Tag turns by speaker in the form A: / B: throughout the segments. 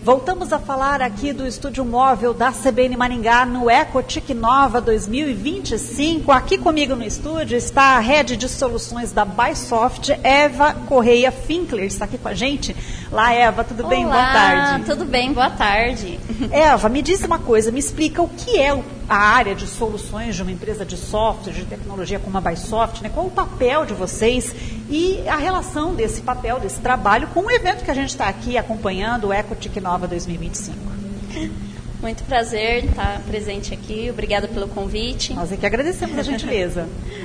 A: Voltamos a falar aqui do estúdio móvel da CBN Maringá no EcoTIC Nova 2025. Aqui comigo no estúdio está a Head de Soluções da Bysoft, Eva Correia Finkler, está aqui com a gente. Olá, Eva, tudo bem?
B: Olá,
A: boa tarde.
B: Tudo bem, boa tarde.
A: Eva, me diz uma coisa, me explica o que é a área de soluções de uma empresa de software, de tecnologia como a Bysoft, né? Qual o papel de vocês e a relação desse papel, desse trabalho com o evento que a gente está aqui acompanhando, o EcoTIC Nova 2025.
B: Muito prazer estar presente aqui, obrigada pelo convite.
A: Nós é que agradecemos a gentileza.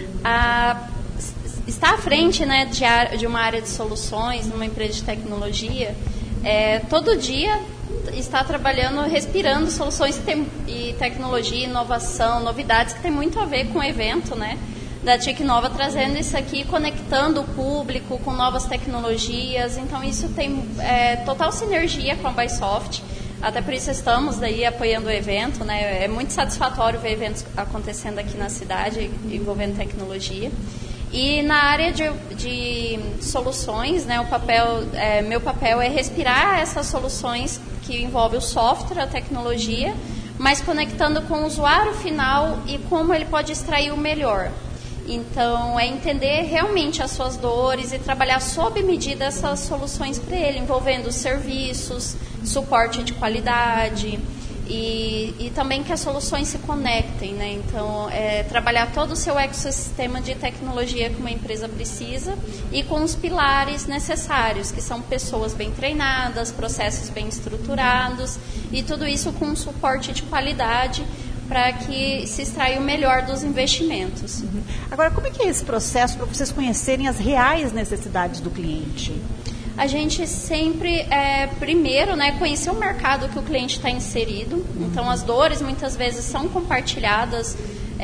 B: Estar à frente, né, de uma área de soluções, numa empresa de tecnologia, todo dia está trabalhando, respirando soluções e tecnologia, inovação, novidades que tem muito a ver com o evento, né, da TIC Nova, trazendo isso aqui, conectando o público com novas tecnologias. Então isso tem total sinergia com a Bysoft. Até por isso estamos daí apoiando o evento, né? É muito satisfatório ver eventos acontecendo aqui na cidade envolvendo tecnologia. E na área de soluções, né, meu papel é respirar essas soluções que envolvem o software, a tecnologia, mas conectando com o usuário final e como ele pode extrair o melhor. Então, é entender realmente as suas dores e trabalhar sob medida essas soluções para ele, envolvendo serviços, suporte de qualidade e também que as soluções se conectem, né? Então, trabalhar todo o seu ecossistema de tecnologia que uma empresa precisa e com os pilares necessários, que são pessoas bem treinadas, processos bem estruturados e tudo isso com um suporte de qualidade para que se extraia o melhor dos investimentos.
A: Uhum. Agora, como é que é esse processo para vocês conhecerem as reais necessidades do cliente?
B: A gente sempre, primeiro, né, conhecer o mercado que o cliente está inserido. Uhum. Então, as dores muitas vezes são compartilhadas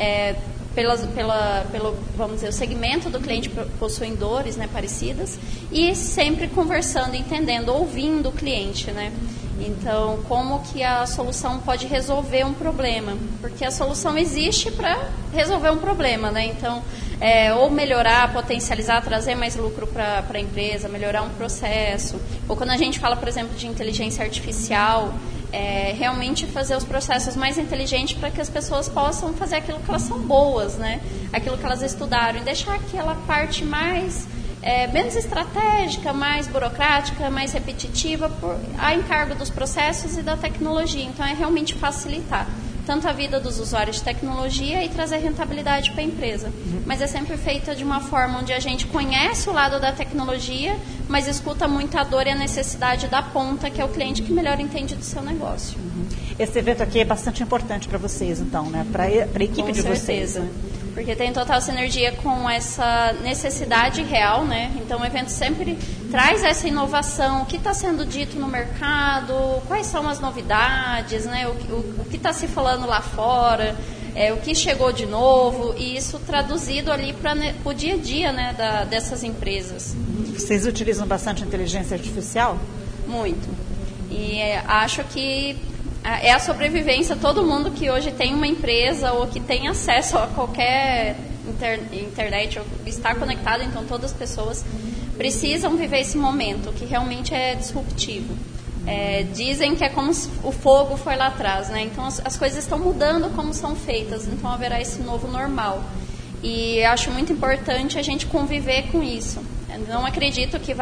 B: pelo, vamos dizer, o segmento do cliente possuem dores, né, parecidas. E sempre conversando, entendendo, ouvindo o cliente, né? Então, como que a solução pode resolver um problema? Porque a solução existe para resolver um problema, né? Então, ou melhorar, potencializar, trazer mais lucro para a empresa, melhorar um processo. Ou quando a gente fala, por exemplo, de inteligência artificial, realmente fazer os processos mais inteligentes para que as pessoas possam fazer aquilo que elas são boas, né? Aquilo que elas estudaram e deixar aquela parte mais menos estratégica, mais burocrática, mais repetitiva, a encargo dos processos e da tecnologia. Então, é realmente facilitar tanto a vida dos usuários de tecnologia e trazer rentabilidade para a empresa. Uhum. Mas é sempre feita de uma forma onde a gente conhece o lado da tecnologia, mas escuta muito a dor e a necessidade da ponta, que é o cliente que melhor entende do seu negócio.
A: Uhum. Esse evento aqui é bastante importante para vocês, então, né? Para a equipe de vocês. Né?
B: Porque tem total sinergia com essa necessidade real, né? Então o evento sempre traz essa inovação, o que está sendo dito no mercado, quais são as novidades, né? O que está se falando lá fora, o que chegou de novo, e isso traduzido ali para o dia a dia, né, dessas empresas.
A: Vocês utilizam bastante inteligência artificial?
B: Muito. E acho que é a sobrevivência. Todo mundo que hoje tem uma empresa ou que tem acesso a qualquer internet ou está conectado, então todas as pessoas precisam viver esse momento que realmente é disruptivo. Dizem que é como se o fogo foi lá atrás, né? Então as coisas estão mudando como são feitas, então haverá esse novo normal. E acho muito importante a gente conviver com isso. Eu não acredito que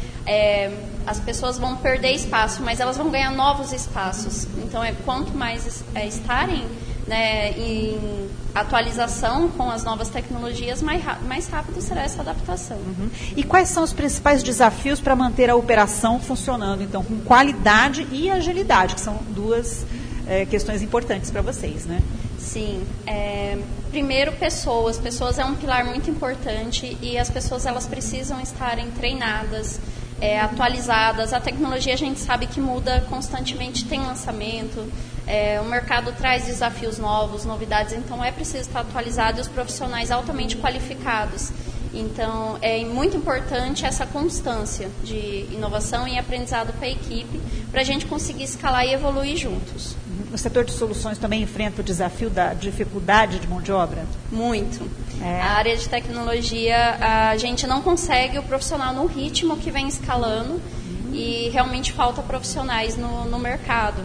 B: as pessoas vão perder espaço, mas elas vão ganhar novos espaços. Então, quanto mais estarem, né, em atualização com as novas tecnologias, mais rápido será essa adaptação.
A: Uhum. E quais são os principais desafios para manter a operação funcionando, então, com qualidade e agilidade, que são duas questões importantes para vocês, né?
B: Sim. Primeiro, pessoas. Pessoas é um pilar muito importante e as pessoas elas precisam estarem treinadas, atualizadas. A tecnologia a gente sabe que muda constantemente, tem lançamento, o mercado traz desafios novos, novidades, então é preciso estar atualizado e os profissionais altamente qualificados. Então, é muito importante essa constância de inovação e aprendizado para a equipe, para a gente conseguir escalar e evoluir juntos.
A: O setor de soluções também enfrenta o desafio da dificuldade de mão de obra?
B: Muito. A área de tecnologia, a gente não consegue o profissional no ritmo que vem escalando e realmente falta profissionais no mercado.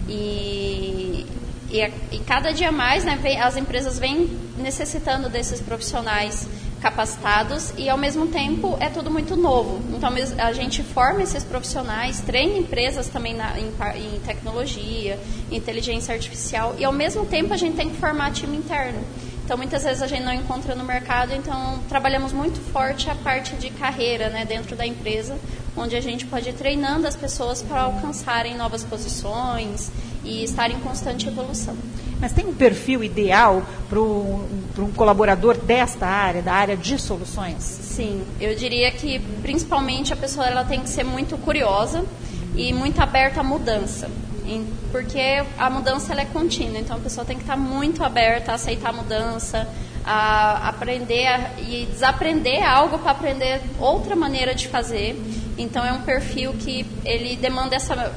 B: E cada dia mais, né, as empresas vêm necessitando desses profissionais capacitados e, ao mesmo tempo, é tudo muito novo. Então, a gente forma esses profissionais, treina empresas também em tecnologia, inteligência artificial e, ao mesmo tempo, a gente tem que formar time interno. Então, muitas vezes a gente não encontra no mercado, então trabalhamos muito forte a parte de carreira, né, dentro da empresa, onde a gente pode ir treinando as pessoas para alcançarem novas posições e estar em constante evolução.
A: Mas tem um perfil ideal para um colaborador desta área, da área de soluções?
B: Sim, eu diria que principalmente a pessoa ela tem que ser muito curiosa e muito aberta à mudança, porque a mudança ela é contínua, então a pessoa tem que estar muito aberta a aceitar a mudança, a aprender e desaprender algo para aprender outra maneira de fazer. Então é um perfil que ele demanda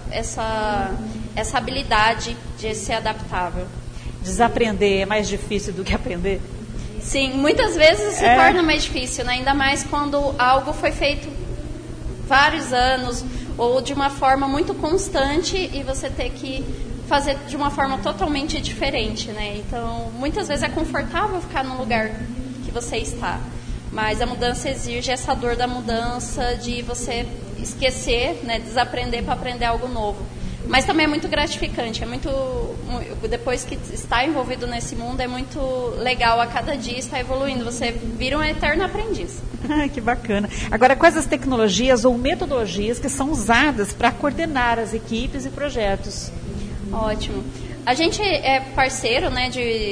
B: essa habilidade de ser adaptável.
A: Desaprender é mais difícil do que aprender?
B: Sim, muitas vezes se torna mais difícil, né? Ainda mais quando algo foi feito vários anos ou de uma forma muito constante e você ter que fazer de uma forma totalmente diferente, né? Então, muitas vezes é confortável ficar no lugar que você está, mas a mudança exige essa dor da mudança, de você esquecer, né? Desaprender para aprender algo novo. Mas também é muito gratificante, depois que está envolvido nesse mundo, é muito legal a cada dia estar evoluindo, você vira um eterno aprendiz.
A: Que bacana. Agora, quais as tecnologias ou metodologias que são usadas para coordenar as equipes e projetos?
B: Ótimo. A gente é parceiro, né,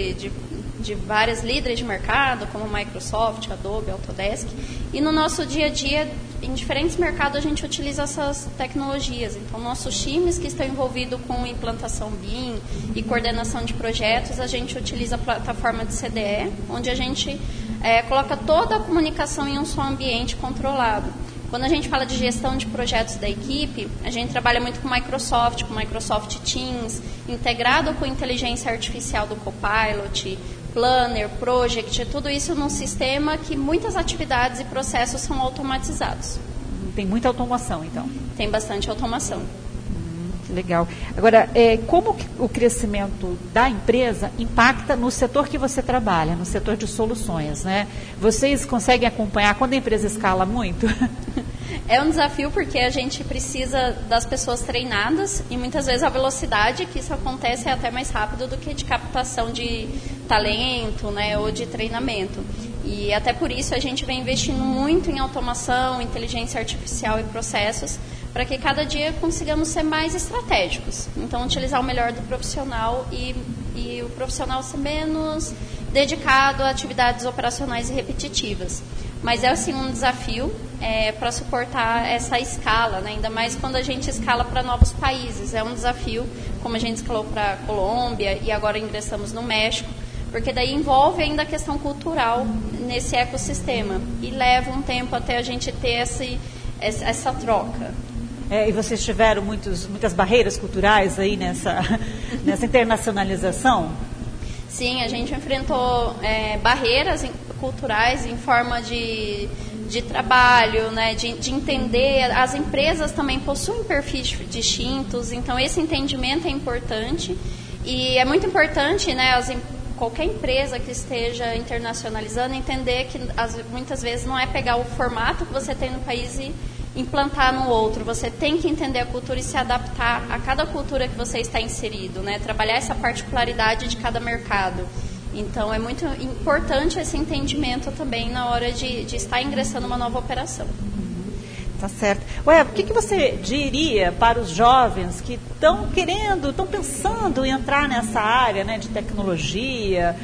B: de várias líderes de mercado, como Microsoft, Adobe, Autodesk, e no nosso dia a dia, em diferentes mercados, a gente utiliza essas tecnologias. Então, nossos times que estão envolvidos com implantação BIM e coordenação de projetos, a gente utiliza a plataforma de CDE, onde a gente coloca toda a comunicação em um só ambiente controlado. Quando a gente fala de gestão de projetos da equipe, a gente trabalha muito com Microsoft Teams, integrado com inteligência artificial do Copilot, Planner, Project, tudo isso num sistema que muitas atividades e processos são automatizados.
A: Tem muita automação, então?
B: Tem bastante automação.
A: Legal. Agora, como o crescimento da empresa impacta no setor que você trabalha, no setor de soluções, né? Vocês conseguem acompanhar quando a empresa escala muito?
B: É um desafio porque a gente precisa das pessoas treinadas e muitas vezes a velocidade que isso acontece é até mais rápido do que de captação de talento, né, ou de treinamento. E até por isso a gente vem investindo muito em automação, inteligência artificial e processos para que cada dia consigamos ser mais estratégicos. Então, utilizar o melhor do profissional e o profissional ser menos dedicado a atividades operacionais e repetitivas. Mas é, assim, um desafio para suportar essa escala, né? Ainda mais quando a gente escala para novos países. É um desafio, como a gente escalou para a Colômbia e agora ingressamos no México, porque daí envolve ainda a questão cultural nesse ecossistema e leva um tempo até a gente ter essa troca.
A: E vocês tiveram muitas barreiras culturais aí nessa internacionalização?
B: Sim, a gente enfrentou barreiras culturais em forma de trabalho, né, de entender. As empresas também possuem perfis distintos, então esse entendimento é importante. E é muito importante, né, qualquer empresa que esteja internacionalizando entender que muitas vezes não é pegar o formato que você tem no país e implantar no outro. Você tem que entender a cultura e se adaptar a cada cultura que você está inserido, né? Trabalhar essa particularidade de cada mercado. Então, é muito importante esse entendimento também na hora de estar ingressando uma nova operação.
A: Tá certo. O que você diria para os jovens que estão pensando em entrar nessa área, né, de tecnologia?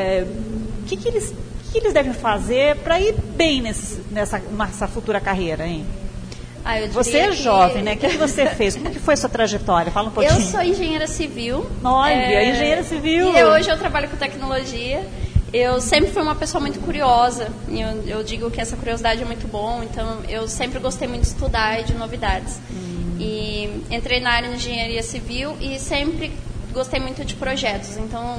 A: O que eles devem fazer para ir bem nessa futura carreira, hein? Você é jovem, né? O que você fez? Como que foi a sua trajetória? Fala um pouquinho.
B: Eu sou engenheira civil.
A: Olha, engenheira civil.
B: E hoje eu trabalho com tecnologia. Eu sempre fui uma pessoa muito curiosa. Eu digo que essa curiosidade é muito bom. Então, eu sempre gostei muito de estudar e de novidades. E entrei na área de engenharia civil e sempre gostei muito de projetos. Então,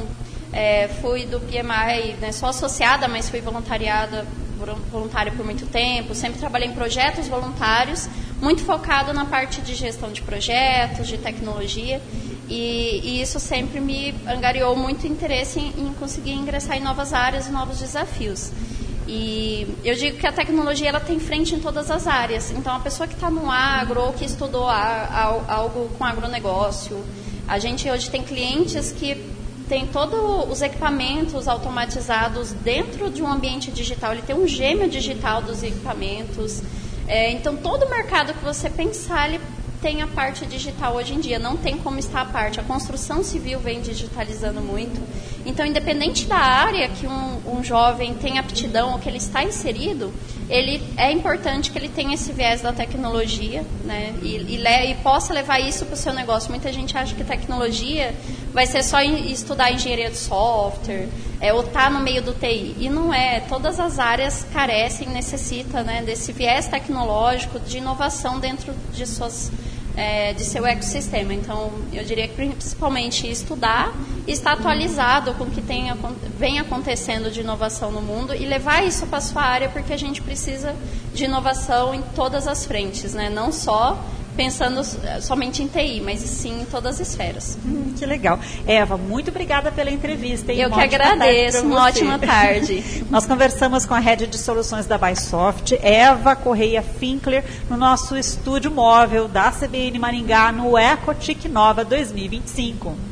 B: fui do PMI, né, sou associada, mas fui voluntária por muito tempo, sempre trabalhei em projetos voluntários, muito focado na parte de gestão de projetos, de tecnologia, e isso sempre me angariou muito interesse em conseguir ingressar em novas áreas e novos desafios. E eu digo que a tecnologia ela tem frente em todas as áreas. Então, a pessoa que está no agro ou que estudou algo com agronegócio, a gente hoje tem clientes que tem todos os equipamentos automatizados dentro de um ambiente digital. Ele tem um gêmeo digital dos equipamentos. Então, todo mercado que você pensar, ele tem a parte digital hoje em dia. Não tem como estar à parte. A construção civil vem digitalizando muito. Então, independente da área que um jovem tem aptidão ou que ele está inserido, é importante que ele tenha esse viés da tecnologia, né? E possa levar isso para o seu negócio. Muita gente acha que tecnologia vai ser só estudar engenharia de software, ou estar no meio do TI. E não é. Todas as áreas carecem, necessitam, né, desse viés tecnológico, de inovação dentro de seu ecossistema. Então, eu diria que principalmente estudar e estar atualizado com o que vem acontecendo de inovação no mundo e levar isso para a sua área, porque a gente precisa de inovação em todas as frentes, né? Não só pensando somente em TI, mas sim em todas as esferas.
A: Que legal. Eva, muito obrigada pela entrevista.
B: Eu que agradeço. Uma ótima tarde.
A: Nós conversamos com a Head de Soluções da Bysoft, Eva Correia Finkler, no nosso estúdio móvel da CBN Maringá, no EcoTIC Nova 2025.